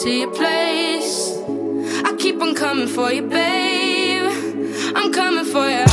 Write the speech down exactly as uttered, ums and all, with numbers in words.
to your place. I keep on coming for you, babe. I'm coming for you.